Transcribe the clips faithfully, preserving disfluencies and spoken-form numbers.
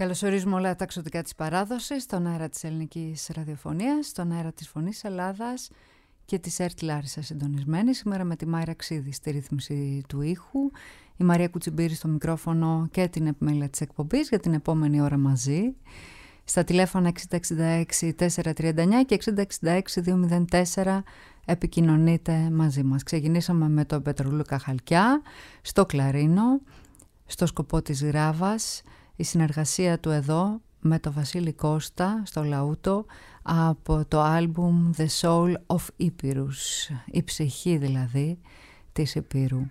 Καλωσορίζουμε όλα τα ξωτικά της παράδοσης, στον αέρα της ελληνικής ραδιοφωνίας, στον αέρα της Φωνής Ελλάδας και της ΕΡΤ Λάρισα συντονισμένη. Σήμερα με τη Μάιρα Ξίδη στη ρύθμιση του ήχου, η Μαρία Κουτσιμπήρη στο μικρόφωνο και την επιμέλεια της εκπομπής για την επόμενη ώρα μαζί. Στα τηλέφωνα εξήντα εξήντα έξι τετρακόσια τριάντα εννιά και εξήντα εξήντα έξι διακόσια τέσσερα επικοινωνείτε μαζί μας. Ξεκινήσαμε με τον Πετρολούκα Χαλκιά στο κλαρίνο, στο σκοπό της Γράβας, η συνεργασία του εδώ με τον Βασίλη Κώστα στο λαούτο από το άλμπουμ The Soul of Epirus, η ψυχή δηλαδή της Επίρου.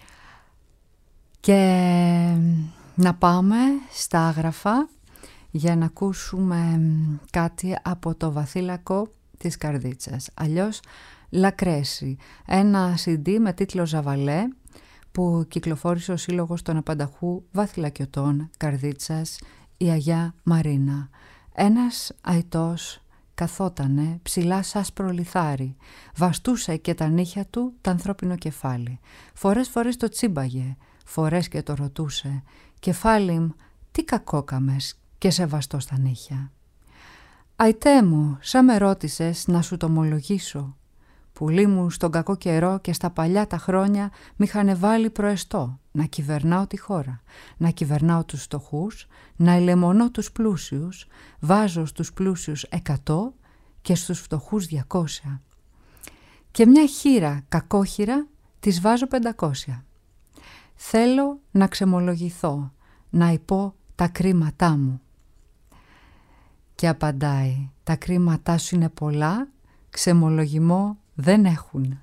Και να πάμε στα άγραφα για να ακούσουμε κάτι από το βαθύλακο της Καρδίτσας, αλλιώς Λακρέση, ένα σι ντι με τίτλο Ζαβαλέ που κυκλοφόρησε ο Σύλλογος των Απανταχού Βαθυλακιωτών Καρδίτσας, η Αγιά Μαρίνα. Ένας αητός καθότανε ψηλά σαν προλιθάρι, βαστούσε και τα νύχια του τ' ανθρώπινο κεφάλι. Φορές φορές το τσίμπαγε, φορές και το ρωτούσε, «Κεφάλι μ, τι κακόκαμες και σε βαστώ στα νύχια?» «Αϊτέ μου, σαν με ρώτησες να σου το ομολογήσω. Πουλί μου στον κακό καιρό και στα παλιά τα χρόνια μ' είχανε βάλει προεστό να κυβερνάω τη χώρα, να κυβερνάω τους φτωχούς, να ελεμονώ τους πλούσιους, βάζω στους πλούσιους εκατό και στους φτωχούς διακόσια. Και μια χείρα κακόχειρα της βάζω πεντακόσια. Θέλω να ξεμολογηθώ, να υπώ τα κρίματά μου». Και απαντάει, «Τα κρίματά σου είναι πολλά, ξεμολογημό δεν έχουν».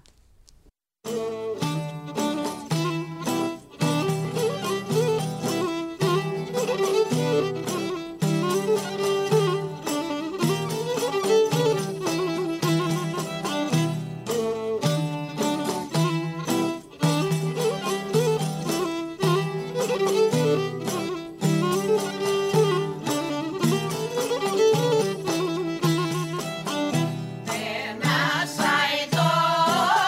Ένας αητός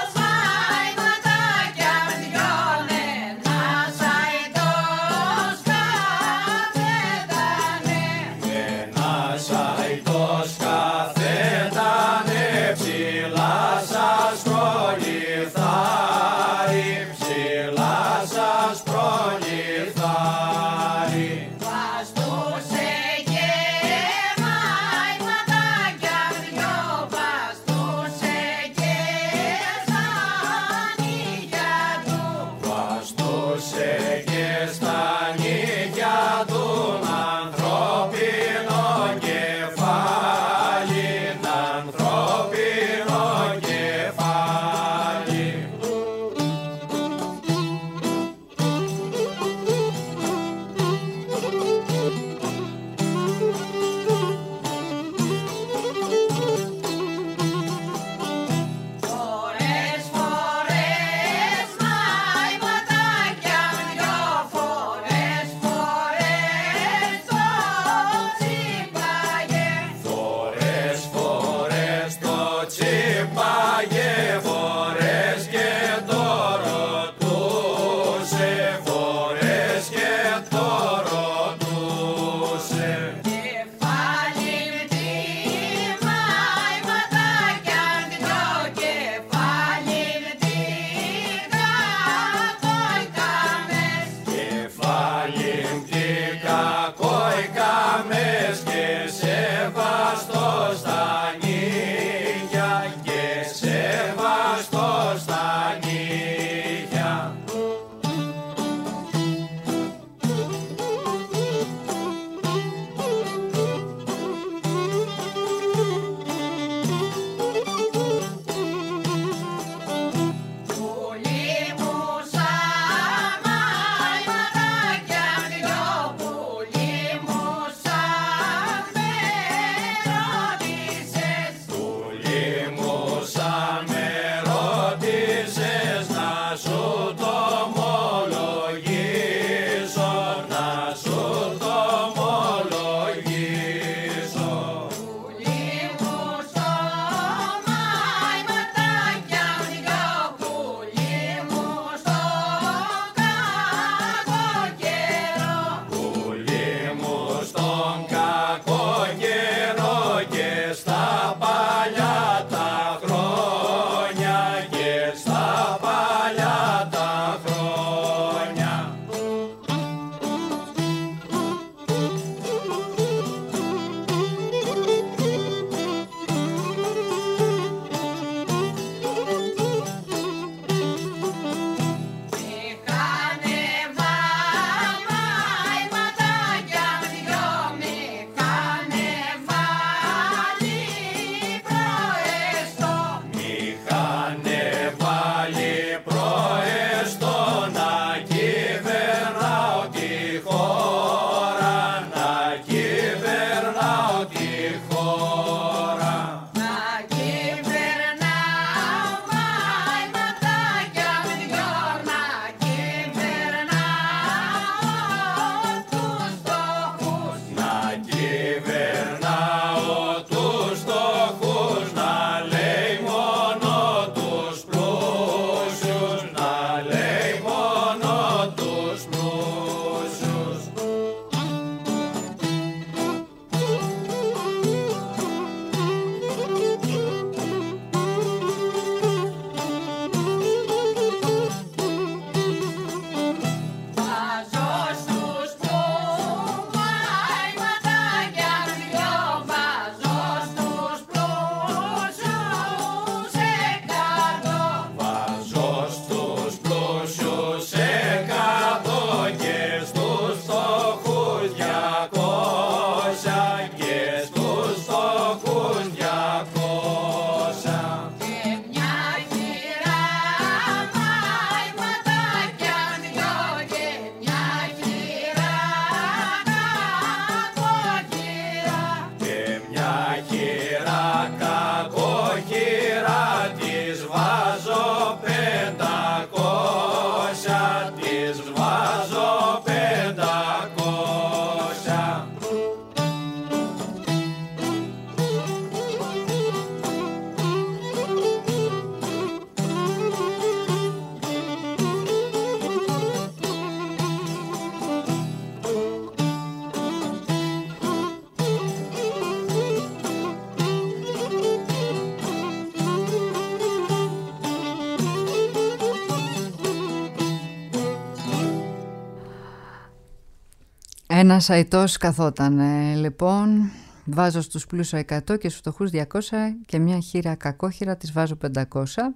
Ένας αητός καθότανε. Λοιπόν, βάζω στους πλούσιους εκατό και στους φτωχούς διακόσια και μια χείρα κακόχειρα της βάζω πεντακόσια.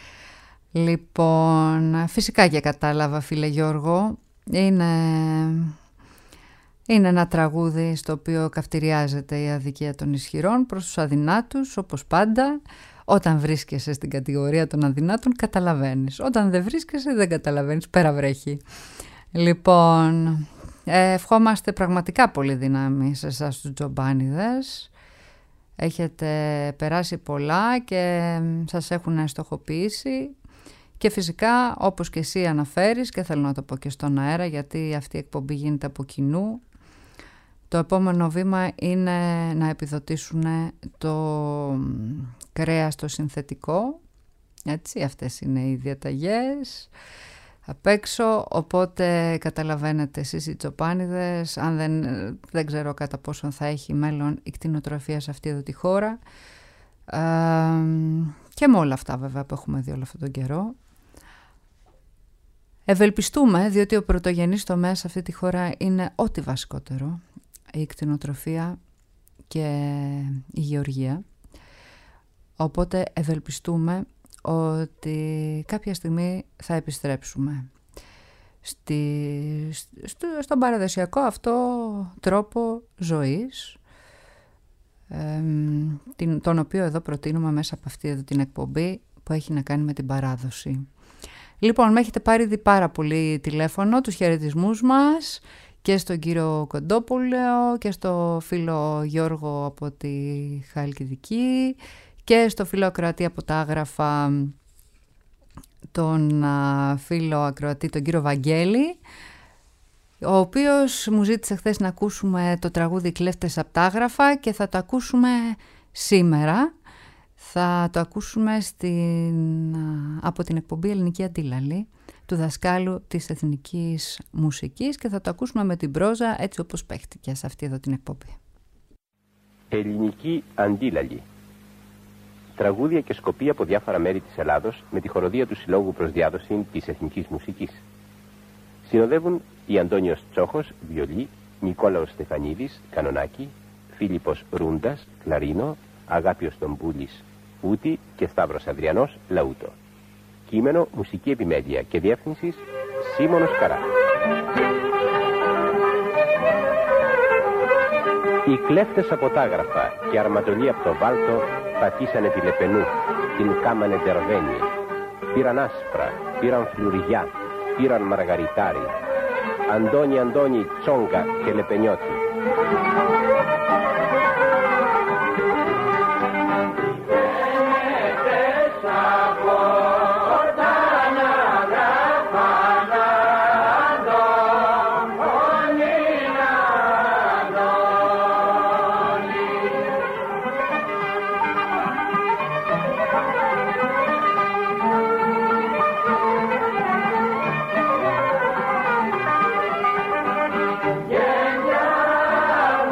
Λοιπόν, φυσικά και κατάλαβα, φίλε Γιώργο, είναι, είναι ένα τραγούδι στο οποίο καυτηριάζεται η αδικία των ισχυρών προς τους αδυνάτους, όπως πάντα. Όταν βρίσκεσαι στην κατηγορία των αδυνάτων καταλαβαίνεις, όταν δεν βρίσκεσαι δεν καταλαβαίνεις, πέρα βρέχει. Λοιπόν, ευχόμαστε πραγματικά πολύ δύναμη σε εσάς τους τζομπάνιδες. Έχετε περάσει πολλά και σας έχουν στοχοποιήσει. Και φυσικά, όπως και εσύ αναφέρεις, και θέλω να το πω και στον αέρα, γιατί αυτή η εκπομπή γίνεται από κοινού, το επόμενο βήμα είναι να επιδοτήσουν το κρέας το συνθετικό. Έτσι, αυτές είναι οι διαταγές απ' έξω, οπότε καταλαβαίνετε εσείς οι τσοπάνιδες, αν δεν, δεν ξέρω κατά πόσον θα έχει μέλλον η κτηνοτροφία σε αυτή εδώ τη χώρα. Ε, και με όλα αυτά βέβαια που έχουμε δει όλο αυτόν τον καιρό. Ευελπιστούμε, διότι ο πρωτογενής τομέας σε αυτή τη χώρα είναι ό,τι βασικότερο, η κτηνοτροφία και η γεωργία. Οπότε ευελπιστούμε ότι κάποια στιγμή θα επιστρέψουμε στη, στο, στον παραδοσιακό αυτό τρόπο ζωής, ε, την, τον οποίο εδώ προτείνουμε μέσα από αυτή εδώ την εκπομπή που έχει να κάνει με την παράδοση. Λοιπόν, με έχετε πάρει δει πάρα πολύ τηλέφωνο, τους χαιρετισμούς μας και στον κύριο Κοντόπουλο και στο φίλο Γιώργο από τη Χαλκιδική και στο φίλο ακροατή από τα Άγραφα, τον α, φίλο ακροατή, τον κύριο Βαγγέλη, ο οποίος μου ζήτησε χθες να ακούσουμε το τραγούδι «Κλέφτες από τα Άγραφα» και θα το ακούσουμε σήμερα. Θα το ακούσουμε στην, από την εκπομπή Ελληνική Αντίλαλη του δασκάλου της Εθνικής Μουσικής και θα το ακούσουμε με την πρόζα έτσι όπως παίχτηκε σε αυτή εδώ την εκπομπή. Ελληνική Αντίλαλη. Τραγούδια και σκοπή από διάφορα μέρη της Ελλάδος με τη χοροδία του Συλλόγου προς Διάδοση της Εθνικής Μουσικής. Συνοδεύουν η Αντώνιος Τσόχος, βιολί, Νικόλαος Στεφανίδης, κανονάκι, Φίλιππος Ρούντας, κλαρίνο, Αγάπιος Τομπούλης, ούτη και Σταύρος Αδριανός, λαούτο. Κείμενο, μουσική επιμέλεια και διεύθυνσης Σίμωνος Καρά. Οι κλέφτες από τα Άγραφα και αρματολοί από το Βάλτο πατήσανε τη Λεπενού, την κάμανε ντερβένι. Πήραν άσπρα, πήραν φλουριά, πήραν μαργαριτάρι. Αντώνη, Αντώνη, Τσόγκα και Λεπενιώτη. Yeah.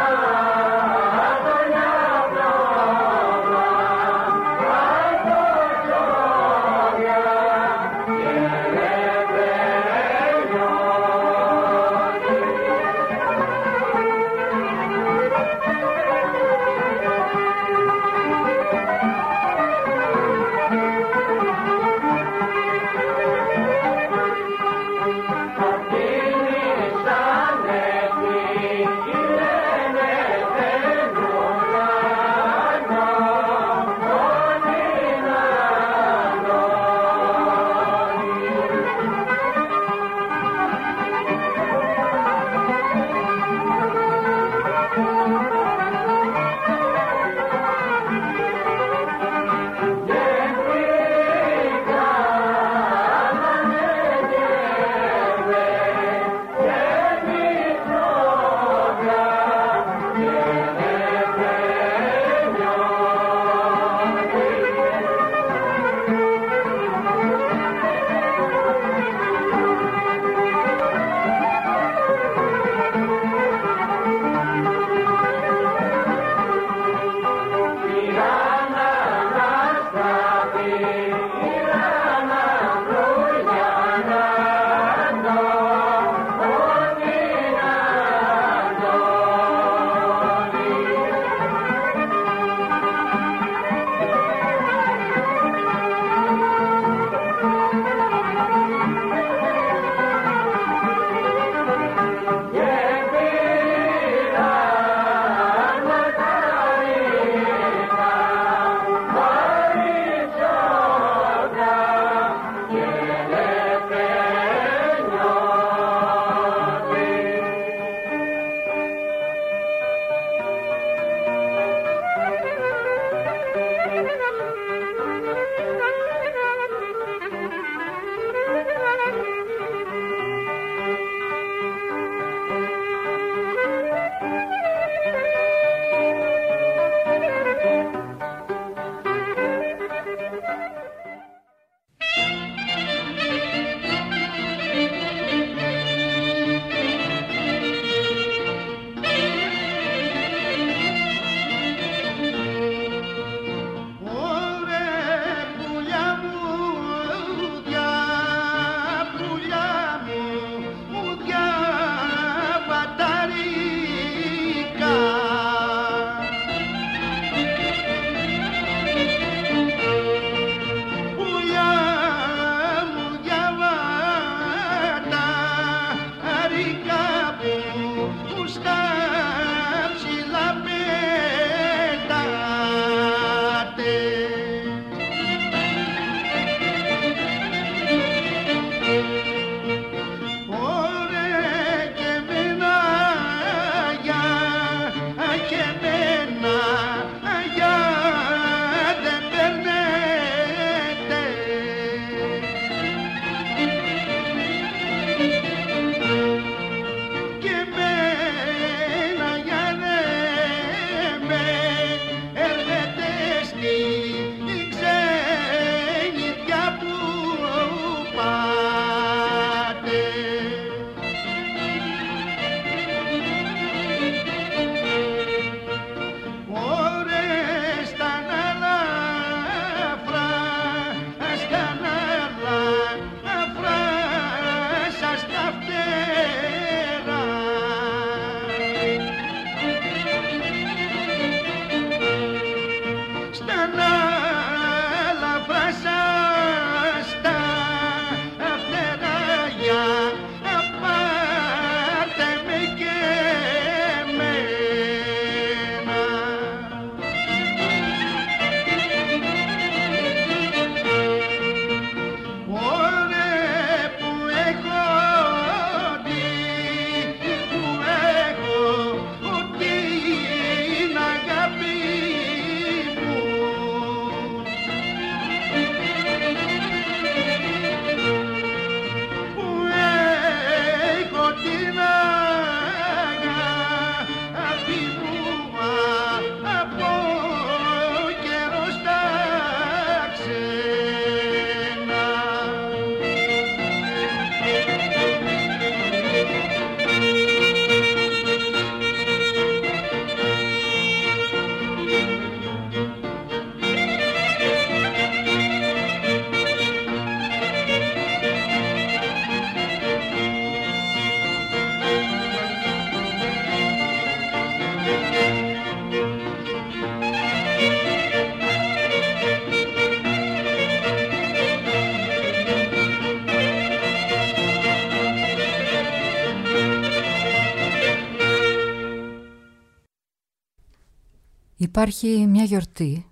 Υπάρχει μια γιορτή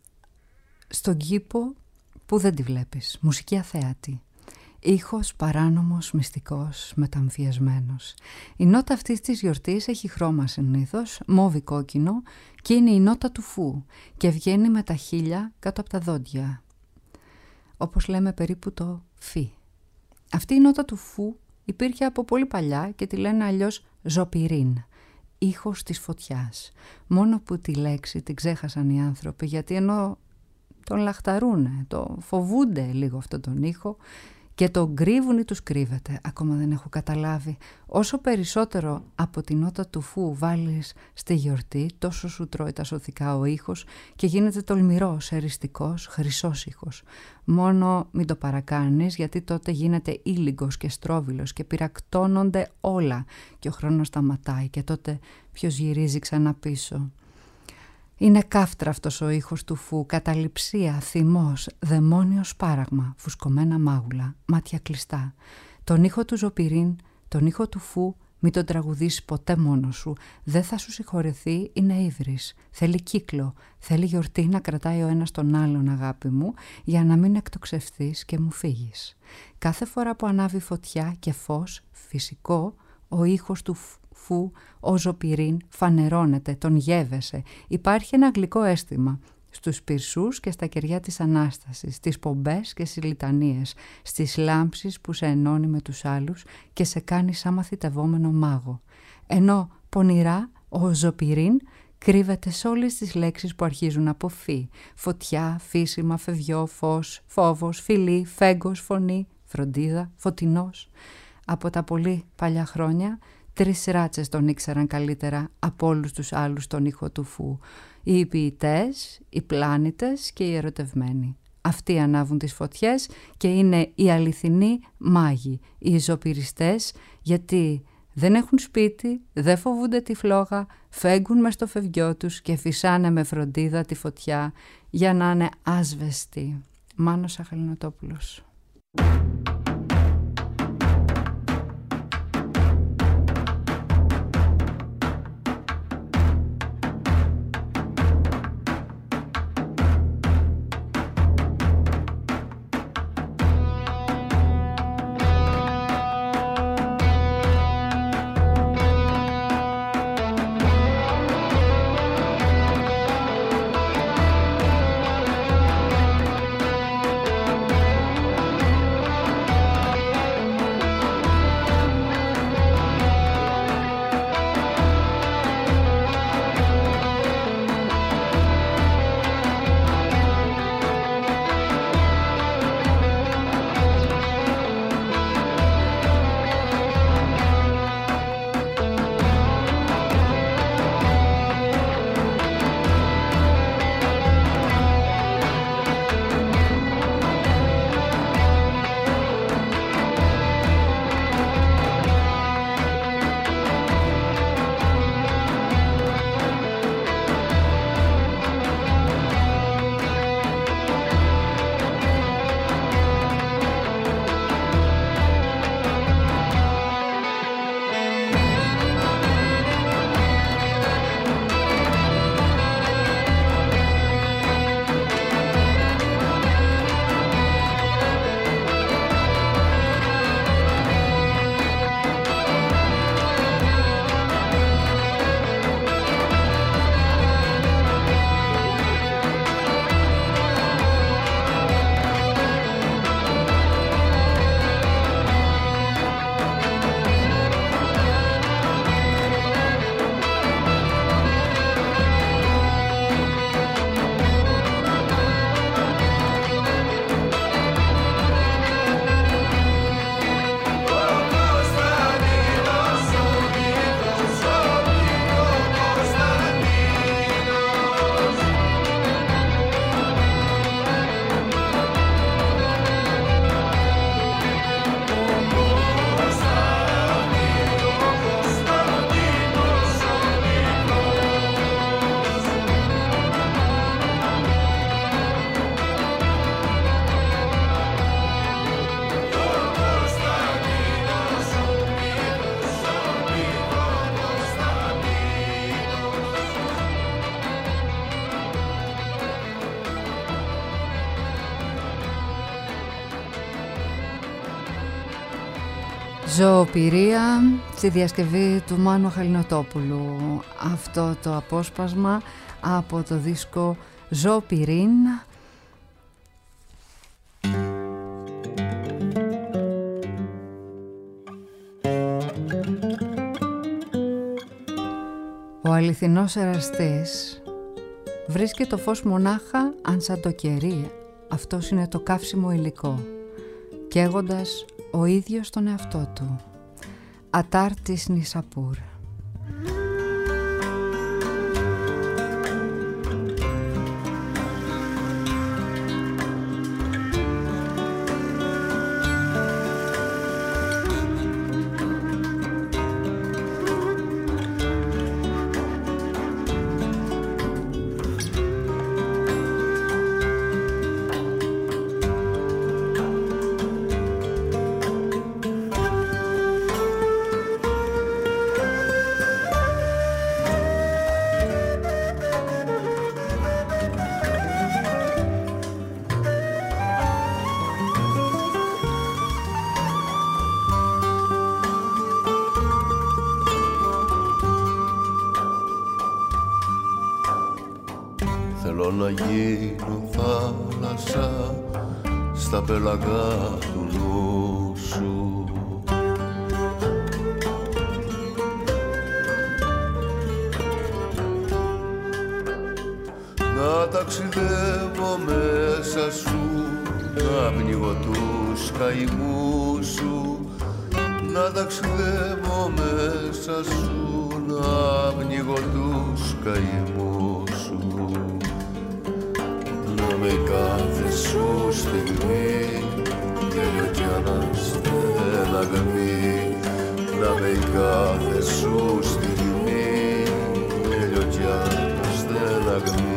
στον κήπο που δεν τη βλέπεις, μουσική αθέατη. Ήχος παράνομος, μυστικός, μεταμφιεσμένος. Η νότα αυτής της γιορτής έχει χρώμα συνήθως, μόβι κόκκινο, και είναι η νότα του φου και βγαίνει με τα χείλια κάτω από τα δόντια. Όπως λέμε περίπου το φι. Αυτή η νότα του φου υπήρχε από πολύ παλιά και τη λένε αλλιώς ζοπιρίν, ήχος της φωτιάς. Μόνο που τη λέξη την ξέχασαν οι άνθρωποι, γιατί ενώ τον λαχταρούνε, το φοβούνται λίγο αυτόν τον ήχο και τον κρύβουν ή τους κρύβεται. Ακόμα δεν έχω καταλάβει. Όσο περισσότερο από την νότα του φου βάλεις στη γιορτή, τόσο σου τρώει τα σωθικά ο ήχος και γίνεται τολμηρός, εριστικός, χρυσός ήχος. Μόνο μην το παρακάνεις, γιατί τότε γίνεται ήλιγκος και στρόβιλος και πυρακτώνονται όλα και ο χρόνος σταματάει και τότε ποιος γυρίζει ξανά πίσω. Είναι κάφτρα αυτός ο ήχος του φου, καταληψία, θυμός, δαιμόνιο σπάραγμα, φουσκωμένα μάγουλα, μάτια κλειστά. Τον ήχο του ζοπιρίν, τον ήχο του φου, μην τον τραγουδήσεις ποτέ μόνος σου. Δεν θα σου συγχωρεθεί, είναι ύβρις. Θέλει κύκλο, θέλει γιορτή να κρατάει ο ένας τον άλλον, αγάπη μου, για να μην εκτοξευθείς και μου φύγεις. Κάθε φορά που ανάβει φωτιά και φως, φυσικό, ο ήχος του φου, ο ζοπιρίν, φανερώνεται, τον γεύεσαι. Υπάρχει ένα γλυκό αίσθημα στους πυρσούς και στα κεριά της Ανάστασης, στις πομπές και στις λιτανίες, στις λάμψεις που σε ενώνει με τους άλλους και σε κάνει σαν μαθητευόμενο μάγο. Ενώ πονηρά ο ζοπιρίν κρύβεται σε όλες τις λέξεις που αρχίζουν από φι. Φωτιά, φύσιμα, φευγιό, φως, φόβος, φιλί, φέγγος, φωνή, φροντίδα, φωτεινός. Από τα πολύ παλιά χρόνια, τρεις ράτσες τον ήξεραν καλύτερα από όλους τους άλλους τον ήχο του φου. Οι ποιητές, οι πλάνητες και οι ερωτευμένοι. Αυτοί ανάβουν τις φωτιές και είναι οι αληθινοί μάγοι, οι ζοπιριστές, γιατί δεν έχουν σπίτι, δεν φοβούνται τη φλόγα, φέγγουν μες στο φευγιό τους και φυσάνε με φροντίδα τη φωτιά για να είναι άσβεστοι. Μάνος Αχαλινοτόπουλος. Ζωοπυρία στη διασκευή του Μάνου Χαλινοτόπουλου. Αυτό το απόσπασμα από το δίσκο Ζωοπυρίν. Ο αληθινός εραστής βρίσκει το φως μονάχα αν σαν το κερί αυτός είναι το καύσιμο υλικό, καίγοντας ο ίδιος τον εαυτό του. Ατάρ της Νισαπούρ. Θέλω να γίνω θάλασσα στα πέλαγα του νου σου. Να ταξιδεύω μέσα σου, να πνίγω τους καημούς σου. Να ταξιδεύω μέσα σου, να πνίγω τους καημούς σου. Να με κάθε σου στιγμή γέλιο κι αναστεναγμή. Να με κάθε σου στιγμή γέλιο κι αναστεναγμή.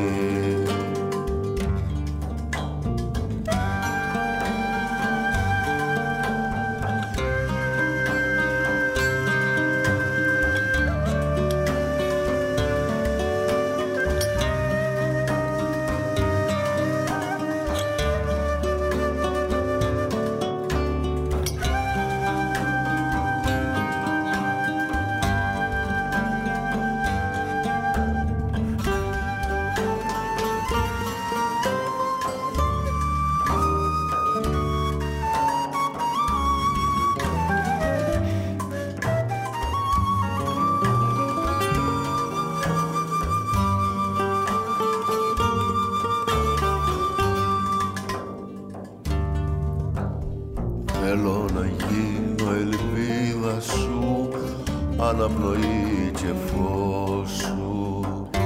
Θέλω να γίνω ελπίδα σου, αναπνοή και φως σου.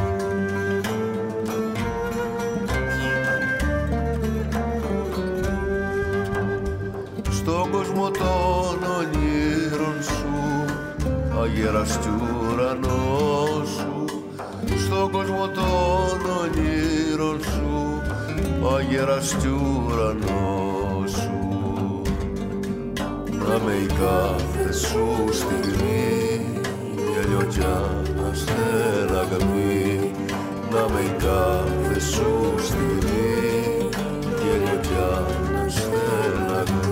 Στον κόσμο των ονείρων σου, αγέρας κι ουρανός σου. Στον κόσμο των ονείρων σου, αγέρας κι ουρανός σου. Να με η κάθε σου στιγμή γέλιο κι αναστεναγμή. Να με η κάθε σου στιγμή γέλιο κι αναστεναγμή.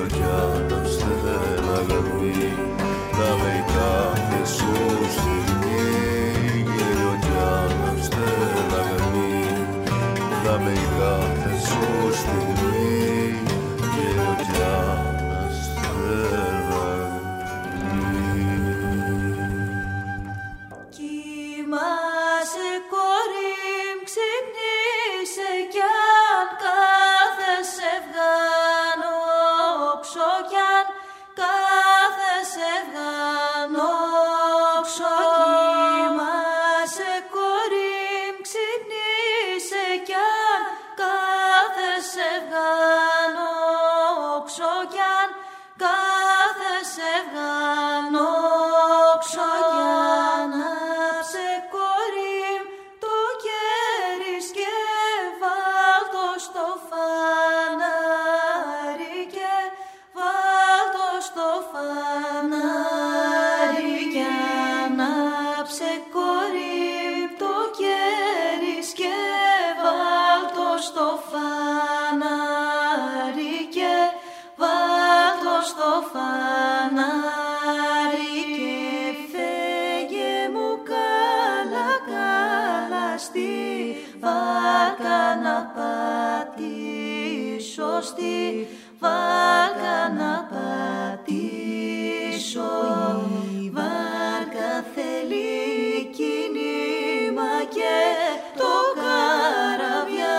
Να με κάθε σου στιγμή βάρκα να πατήσω, στη βάρκα να πατήσω. Η βάρκα θέλει κίνημα και το καραβιά.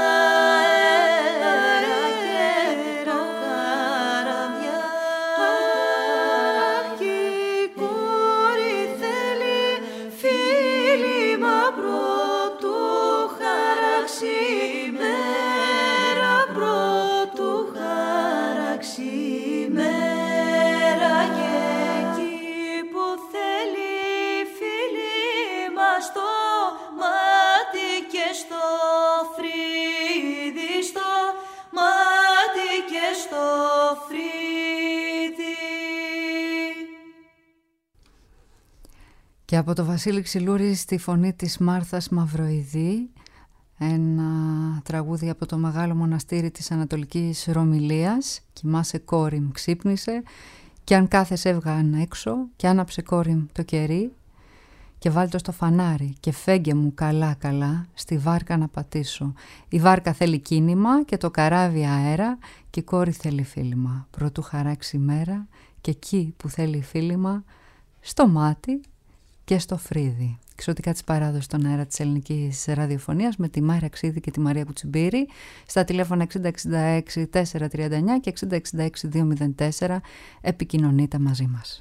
Και από το Βασίλη Ξυλούρη στη φωνή της Μάρθας Μαυροειδή, ένα τραγούδι από το μεγάλο μοναστήρι της Ανατολικής Ρωμυλίας. Κοιμάσαι κόρη μου, ξύπνησε, και αν κάθεσαι έβγαν έξω, και άναψε κόρη μου το κερί, και βάλτο στο φανάρι και φέγγε μου καλά καλά στη βάρκα να πατήσω. Η βάρκα θέλει κίνημα και το καράβι αέρα, και η κόρη θέλει φίλημα. Πρωτού χαράξει η μέρα, και εκεί που θέλει φίλημα, στο μάτι και στο φρύδι. Εξωτικά της παράδοσης στον αέρα της ελληνικής ραδιοφωνίας με τη Μάρα Ξίδη και τη Μαρία Κουτσιμπήρη στα τηλέφωνα εξήντα εξήντα έξι τετρακόσια τριάντα εννιά και εξήντα εξήντα έξι διακόσια τέσσερα. Επικοινωνείτε μαζί μας.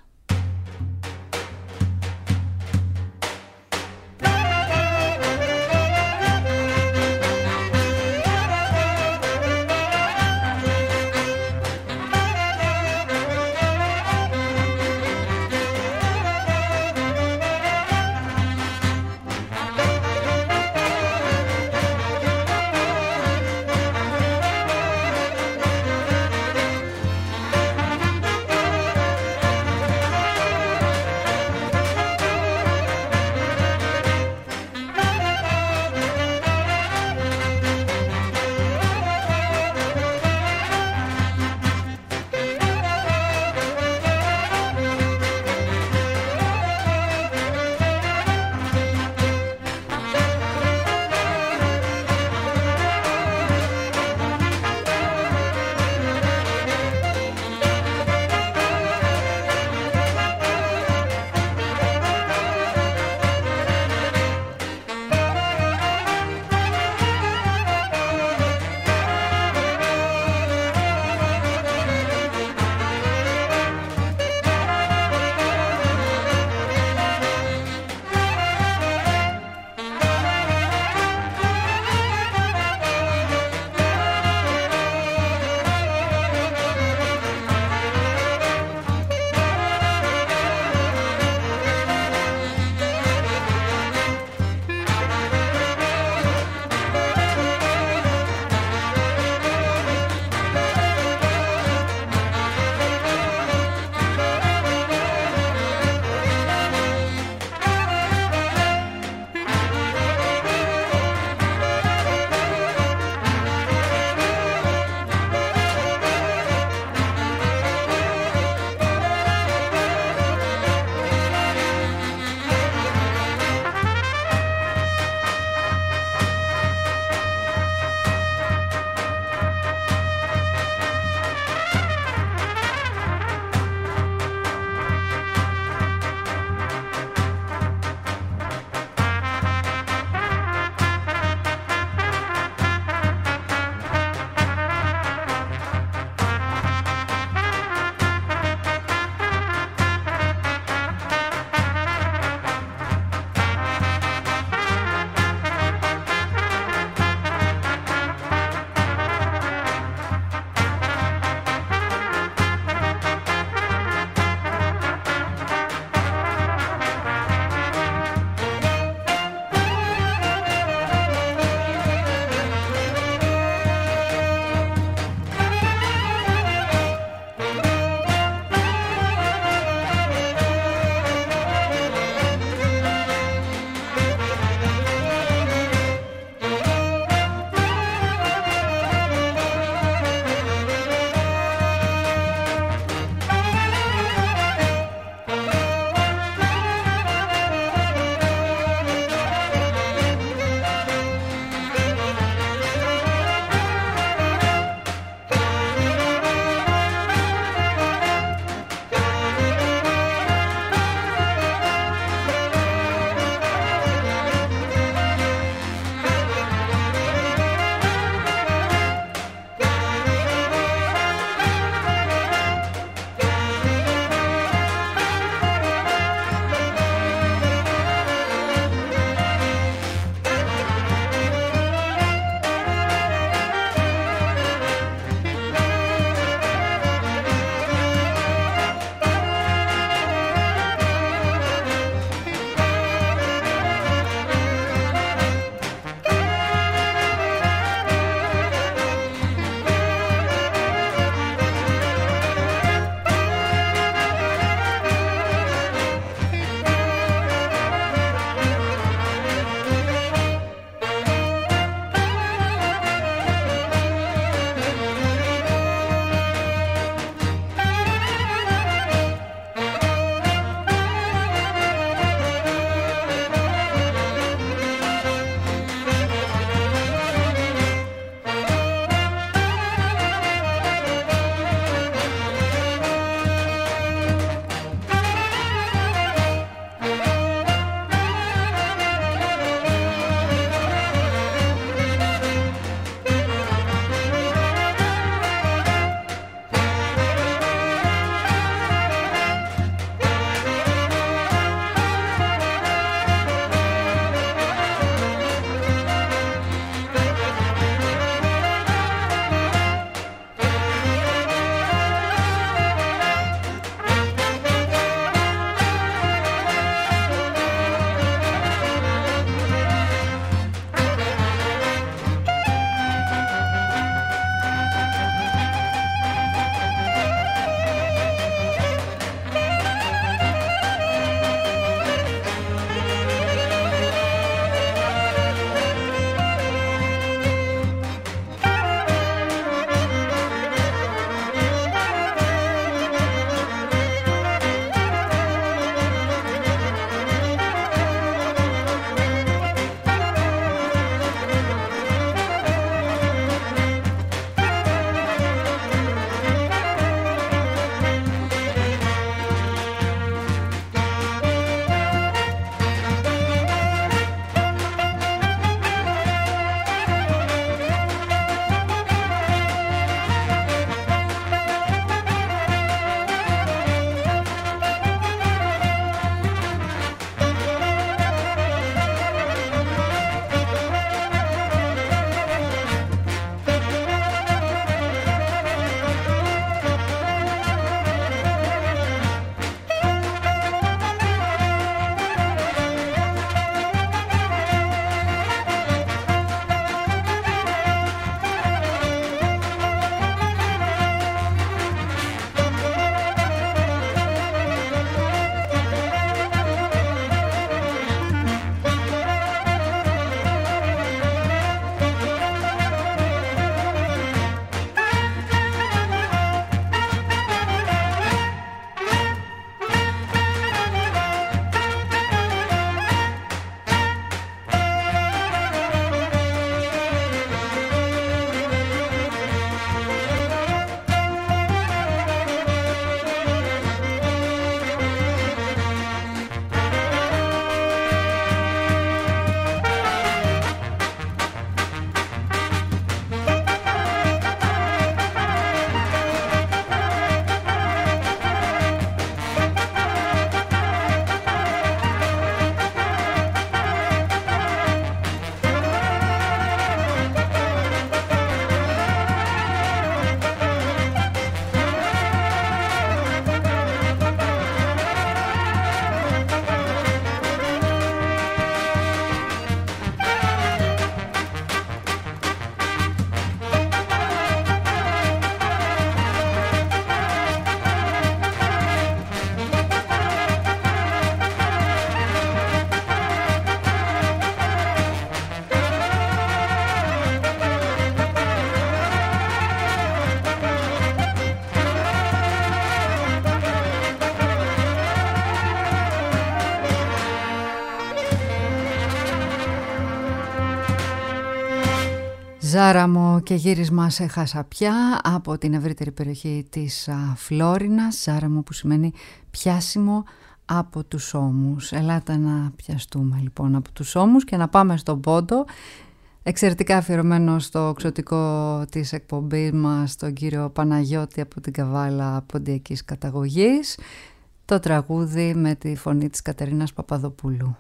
Ζάραμο και γύρισμα σε χασαπιά από την ευρύτερη περιοχή της Φλόρινας. Ζάραμο που σημαίνει πιάσιμο από τους ώμους. Ελάτε να πιαστούμε λοιπόν από τους ώμους και να πάμε στον Πόντο. Εξαιρετικά αφιερωμένο στο ξωτικό της εκπομπής μας, τον κύριο Παναγιώτη από την Καβάλα ποντιακής καταγωγής. Το τραγούδι με τη φωνή της Κατερίνας Παπαδοπούλου.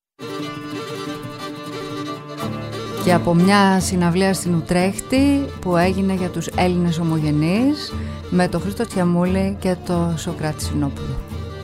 Και από μια συναυλία στην Ουτρέχτη που έγινε για τους Έλληνες ομογενείς με τον Χρήστο Τσιαμούλη και τον Σοκράτη Συνόπουλο.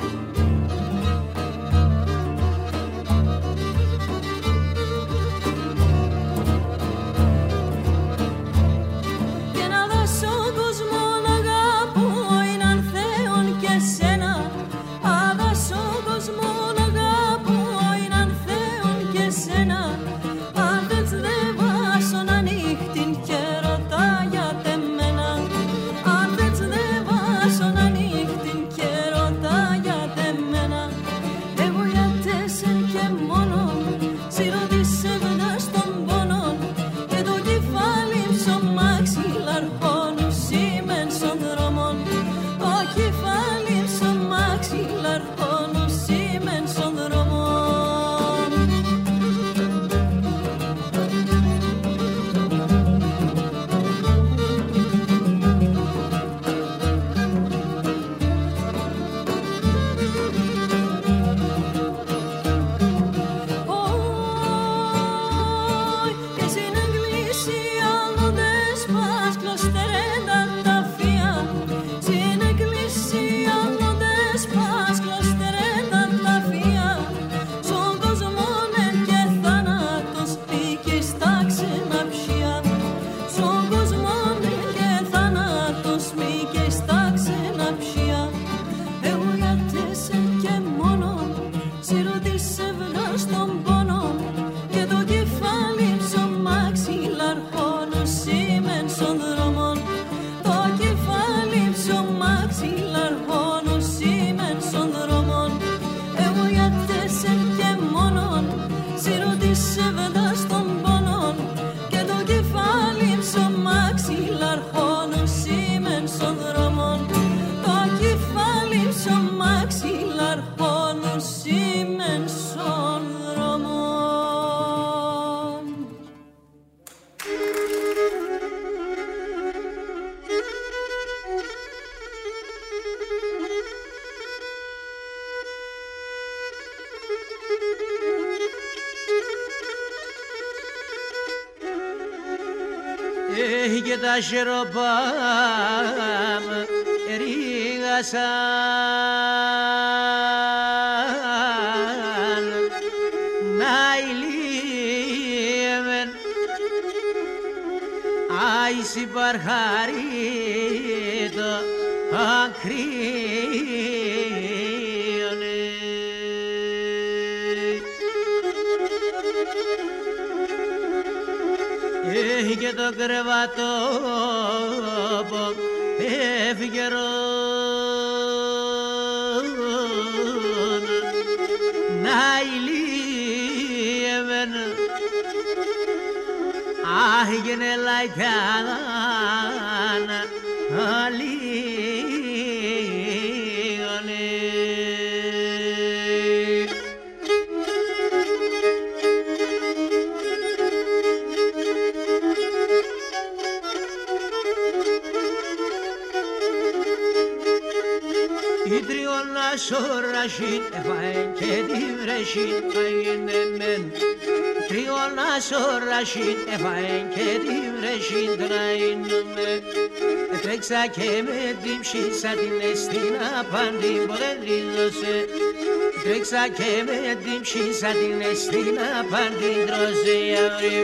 και τα σιροπάμ ρίγασαν να ηλίεμεν άισι παρχαρίτο ακρίωνε. Έχει και το κρεβατόπο ευκαιρόν να ηλίεμεν άγινε λαϊκάν αλίωνε. Η τριώνα σωρασίν εφαέν και τη βρεσίν φαγινεμέν. Τριώνα σωρασίν εφαέν και τη βρεσίν τραϊνουμε. Τρέξα και με την ψήσα την αισθήνα πάντη ποτέ τρίδωσε. Τρέξα και με την ψήσα την αισθήνα πάντη τρώσε αύριο.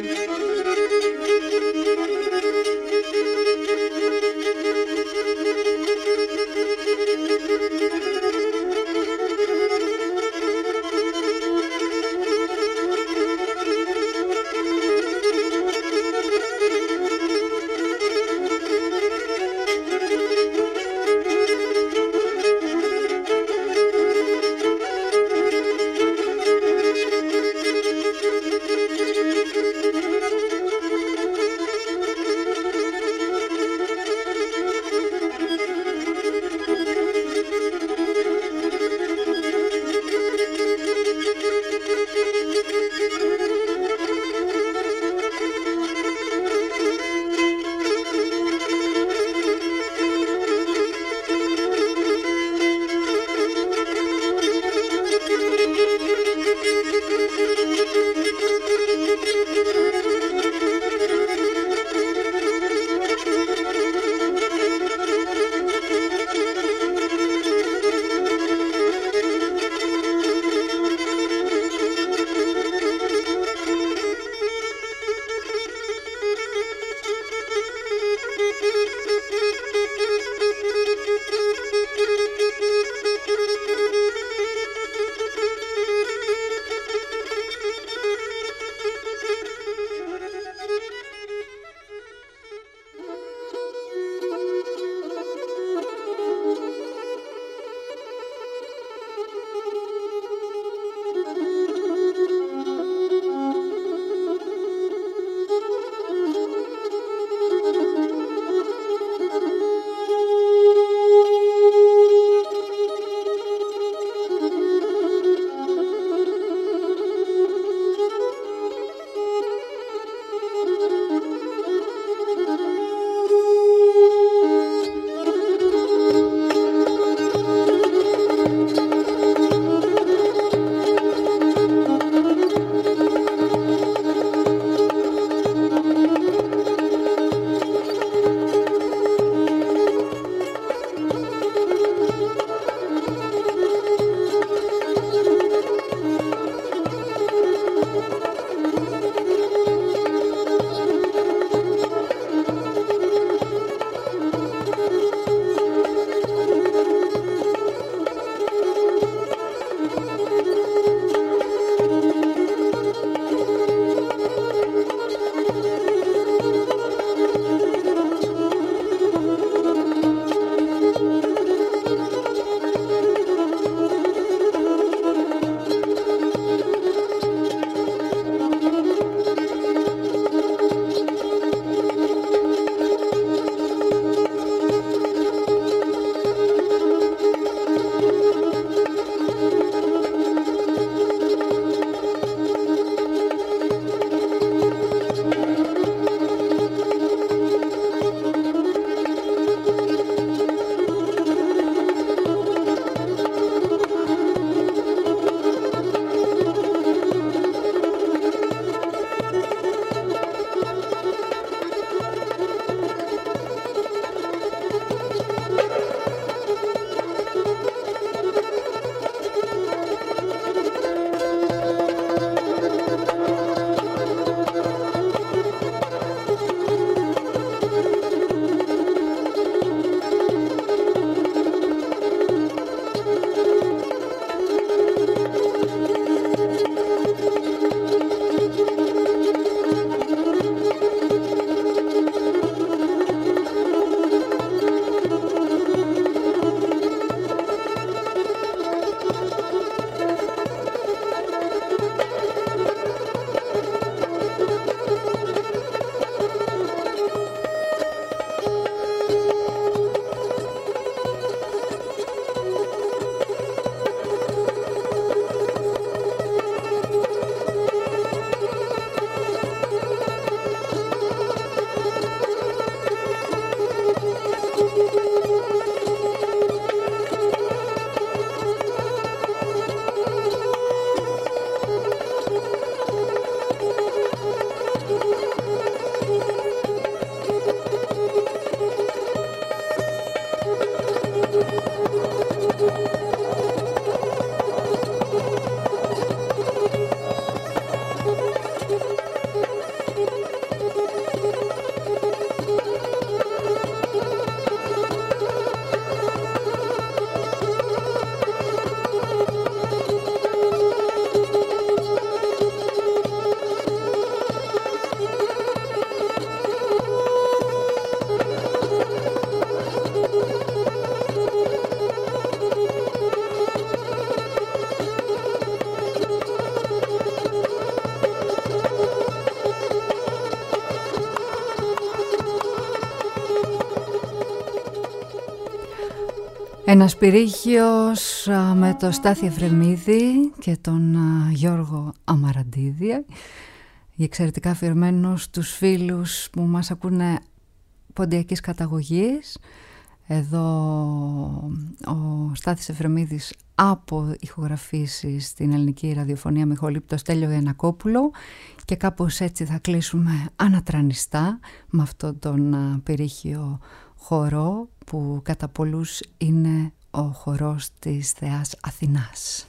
Ένας πυρήχιος με το Στάθη Εφρεμίδη και τον Γιώργο Αμαραντίδη, εξαιρετικά αφιερωμένο στους φίλους που μας ακούνε ποντιακής καταγωγής. Εδώ ο Στάθης Εφρεμίδης από ηχογραφήσεις στην ελληνική ραδιοφωνία με ηχολήπτο Στέλιο Γιαννακόπουλο, και κάπως έτσι θα κλείσουμε ανατρανιστά με αυτόν τον πυρήχιο χορό που κατά πολλούς είναι ο χορός της θεάς Αθηνάς.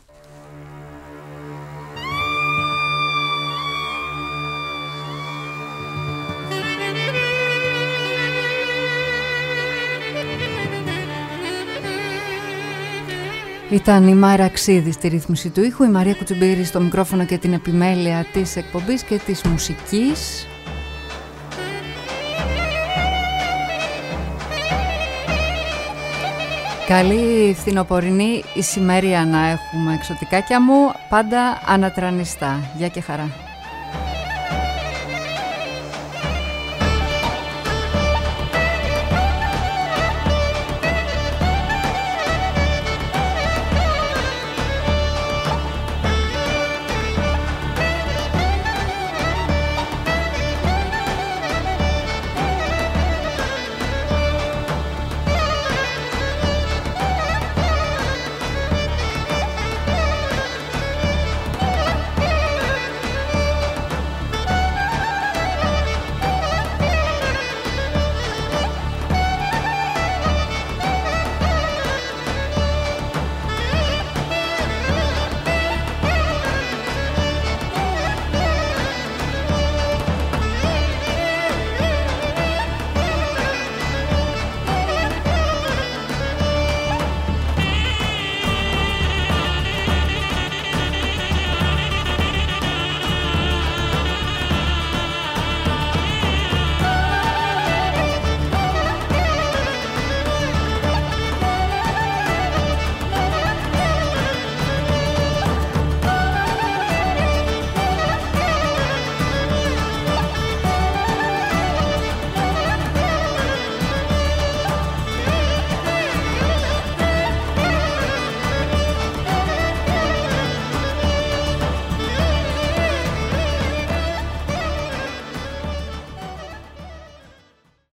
Ήταν η Μάρα Ξίδη στη ρύθμιση του ήχου, η Μαρία Κουτσουμπήρη στο μικρόφωνο και την επιμέλεια της εκπομπής και της μουσικής. Καλή φθινοπορεινή ησημέρια να έχουμε, εξωτικάκια μου, πάντα ανατρανιστά. Γεια και χαρά.